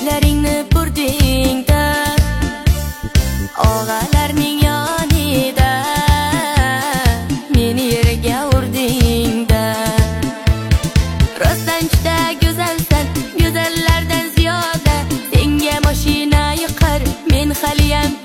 Laringni burding-da og'alarning yonida, meni yerga urding-da. Rostdan juda go'zalsan, go'zallardan ziyoda. Senga mashina yiqar, men haliyam